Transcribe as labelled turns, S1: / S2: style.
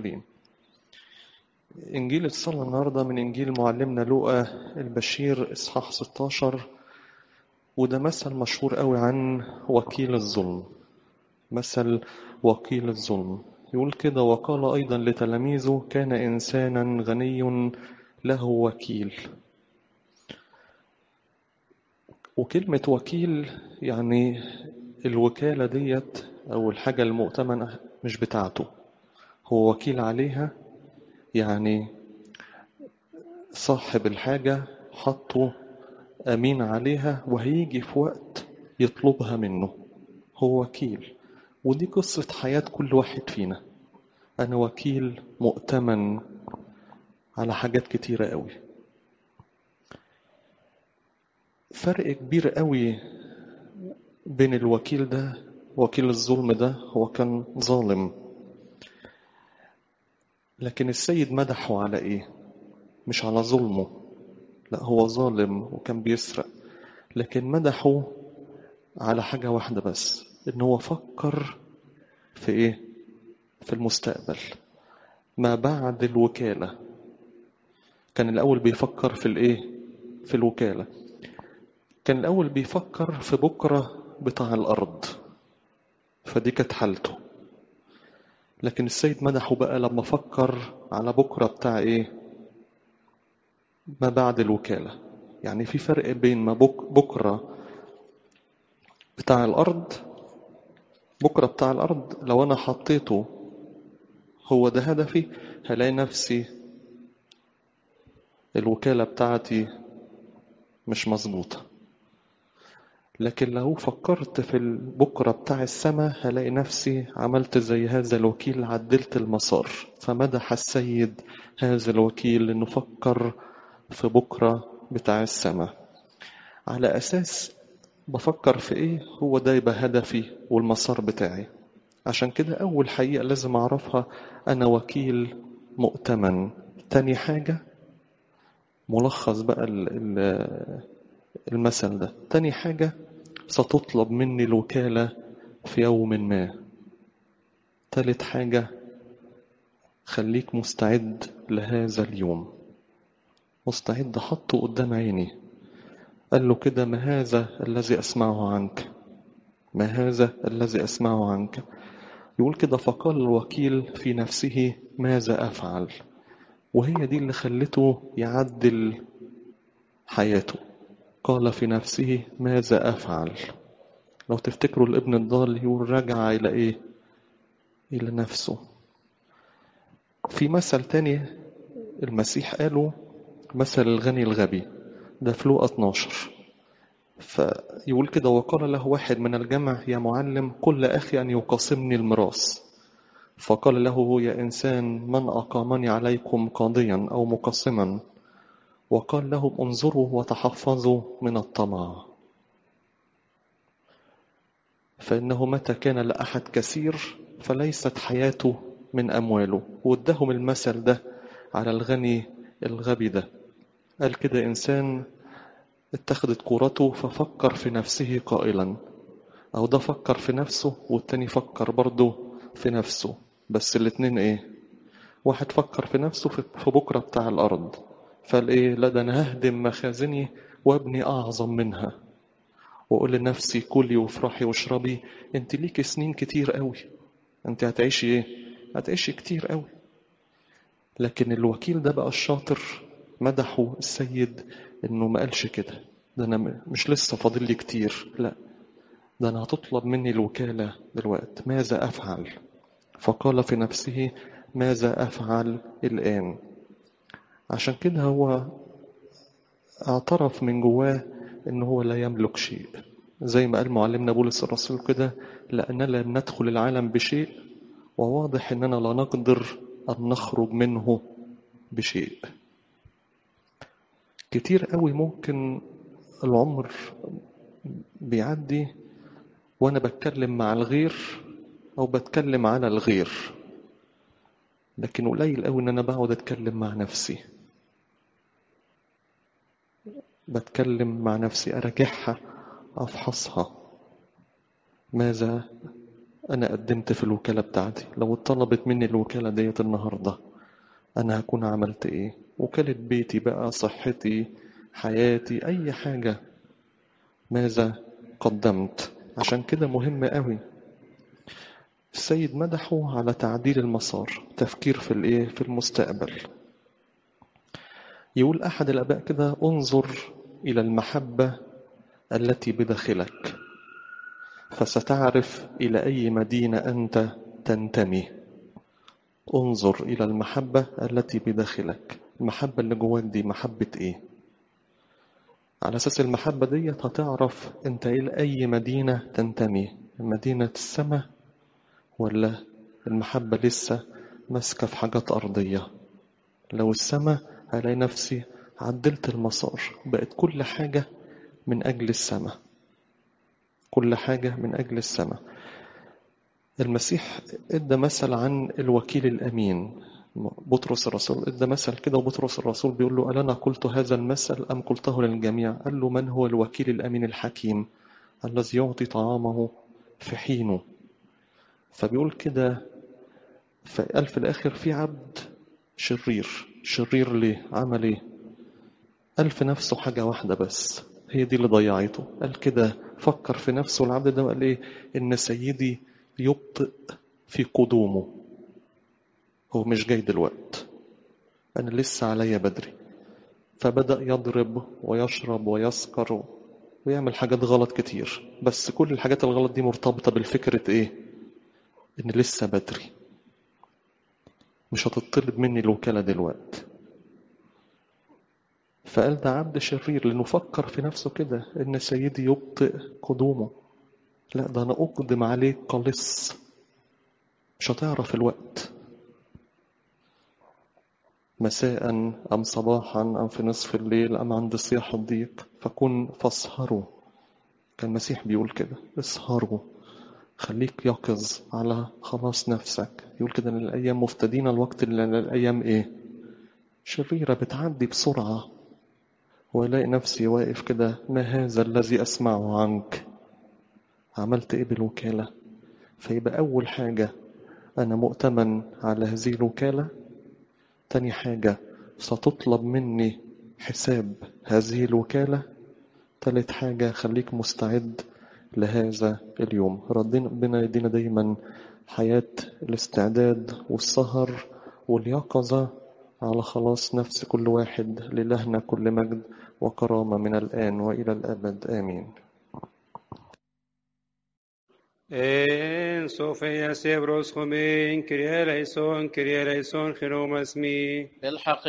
S1: الكريم. إنجيل الصلاة النهاردة من إنجيل معلمنا لوقا البشير إصحاح 16، وده مثل مشهور قوي عن وكيل الظلم. مثل وكيل الظلم يقول كده: وقال أيضا لتلاميذه كان إنسانا غني له وكيل. وكلمة وكيل يعني الوكالة ديت أو الحاجة المؤتمنة مش بتاعته، هو وكيل عليها. يعني صاحب الحاجة حطه أمين عليها وهيجي في وقت يطلبها منه. هو وكيل، ودي قصة حياة كل واحد فينا. أنا وكيل مؤتمن على حاجات كتيرة قوي. فرق كبير قوي بين الوكيل ده، وكيل الظلم ده هو كان ظالم، لكن السيد مدحه على إيه؟ مش على ظلمه، لا هو ظالم وكان بيسرق، لكن مدحه على حاجة واحدة بس، إن هو فكر في إيه؟ في المستقبل ما بعد الوكالة. كان الأول بيفكر في الإيه؟ في الوكالة. كان الأول بيفكر في بكرة بتاع الأرض، فدي كانت حالته. لكن السيد مدحه بقى لما فكر على بكرة بتاع إيه؟ ما بعد الوكالة. يعني في فرق بين ما بكرة بتاع الأرض. بكرة بتاع الأرض لو أنا حطيته هو ده هدفي، هلاقي نفسي الوكالة بتاعتي مش مظبوطة. لكن لو فكرت في بكرة بتاع السماء هلاقي نفسي عملت زي هذا الوكيل، عدلت المسار. فمدح السيد هذا الوكيل إنه فكر في بكرة بتاع السماء. على أساس بفكر في إيه هو ده يبقى هدفي والمسار بتاعي. عشان كده أول حقيقة لازم أعرفها، أنا وكيل مؤتمن. تاني حاجة ملخص بقى المثل ده، تاني حاجة ستطلب مني الوكالة في يوم ما. تالت حاجة خليك مستعد لهذا اليوم، مستعد، حطه قدام عيني. قال له كده: ما هذا الذي أسمعه عنك؟ ما هذا الذي أسمعه عنك؟ يقول كده: فقال الوكيل في نفسه ماذا أفعل؟ وهي دي اللي خلته يعدل حياته. قال في نفسه ماذا أفعل؟ لو تفتكروا الابن الضال يقول رجع إلى إيه؟ إلى نفسه. في مثل تاني المسيح قاله، مثل الغني الغبي، ده في لوقا 12. فيقول كده: وقال له واحد من الجمع: يا معلم قل لأخي أن يقاسمني الميراث. فقال له: يا إنسان من أقامني عليكم قاضيا أو مقسما؟ وقال لهم: انظروا وتحفظوا من الطمع، فإنه متى كان لأحد كثير فليست حياته من أمواله. وادهم المثل ده على الغني الغبي ده. قال كده: إنسان اتخذت كورته ففكر في نفسه قائلا، أو ده فكر في نفسه والتاني فكر برضه في نفسه، بس الاتنين إيه؟ واحد فكر في نفسه في بكرة بتاع الأرض، فقال إيه؟ لا ده أنا ههدم مخازني وابني أعظم منها، وأقول لنفسي كلي وافرحي واشربي، أنت ليك سنين كتير قوي، أنت هتعيشي إيه؟ هتعيشي كتير قوي. لكن الوكيل ده بقى الشاطر، مدحه السيد إنه ما قالش كده: ده أنا مش لسه فاضل لي كتير، لا ده أنا هتطلب مني الوكالة دلوقتي، ماذا أفعل؟ فقال في نفسه ماذا أفعل الآن؟ عشان كده هو اعترف من جواه إن هو لا يملك شيء، زي ما قال معلمنا بولس الرسول كده: لأننا لم ندخل العالم بشيء، وواضح إننا لا نقدر أن نخرج منه بشيء. كتير قوي ممكن العمر بيعدي وأنا بتكلم مع الغير أو بتكلم على الغير، لكن قليل قوي إن أنا بقعد أتكلم مع نفسي، بتكلم مع نفسي، أراجعها، أفحصها، ماذا أنا قدمت في الوكالة بتاعتي، لو اتطلبت مني الوكالة ديت النهاردة أنا هكون عملت إيه؟ وكالة بيتي بقى، صحتي، حياتي، أي حاجة، ماذا قدمت؟ عشان كده مهم قوي. السيد مدحه على تعديل المسار، تفكير في الإيه؟ في المستقبل. يقول أحد الآباء كده: انظر إلى المحبة التي بداخلك فستعرف إلى أي مدينة أنت تنتمي. انظر إلى المحبة التي بداخلك، المحبة اللي جواك دي محبة إيه؟ على أساس المحبة دي هتعرف أنت إلى أي مدينة تنتمي، مدينة السماء ولا المحبة لسه ماسكة في حاجات أرضية. لو السماء هلاقي نفسي عدلت المسار، بقت كل حاجة من أجل السماء، كل حاجة من أجل السماء. المسيح ادى مثل عن الوكيل الأمين. بطرس الرسول ادى مثل كده، وبطرس الرسول بيقول له: ألا قلت هذا المثل أم قلته للجميع؟ قال له: من هو الوكيل الأمين الحكيم الذي يعطي طعامه في حينه. فبيقول كده، فقال في الآخر: في عبد شرير. شرير ليه؟ عمل ايه؟ قال في نفسه حاجة واحدة بس، هي دي اللي ضيعته. قال كده، فكر في نفسه العبد ده وقال ايه؟ إن سيدي يبطئ في قدومه، هو مش جاي دلوقت، أنا لسه عليا بدري. فبدأ يضرب ويشرب ويسكر ويعمل حاجات غلط كتير، بس كل الحاجات الغلط دي مرتبطة بالفكرة ايه؟ إن لسه بدري، مش هتطلب مني الوكالة دلوقت. فقال ده عبد شرير لأنه فكر في نفسه كده إن سيدي يبطئ قدومه. لا، ده أنا أقدم عليك قلص، مش هتعرف الوقت، مساء أم صباحا أم في نصف الليل أم عند صياح الضيق فكن فاسهروا. كان المسيح بيقول كده: اسهروا، خليك يقظ على خلاص نفسك. يقول كده: إن الأيام مفتدين الوقت، اللي الأيام إيه؟ شريرة، بتعدي بسرعة. وألاقي نفسي واقف كده: ما هذا الذي أسمعه عنك؟ عملت إيه بالوكالة؟ فيبقى أول حاجة أنا مؤتمن على هذه الوكالة. تاني حاجة ستطلب مني حساب هذه الوكالة. تالت حاجة خليك مستعد لهذا اليوم. ربنا يدينا دايما حياة الاستعداد والسهر واليقظة على خلاص نفس كل واحد. لإلهنا كل مجد وكرامة من الآن وإلى الأبد آمين.
S2: En Sofia Sebros Homin, Kyrie eleison, Kyrie eleison, Jerome Asmi.
S3: بالحقيقة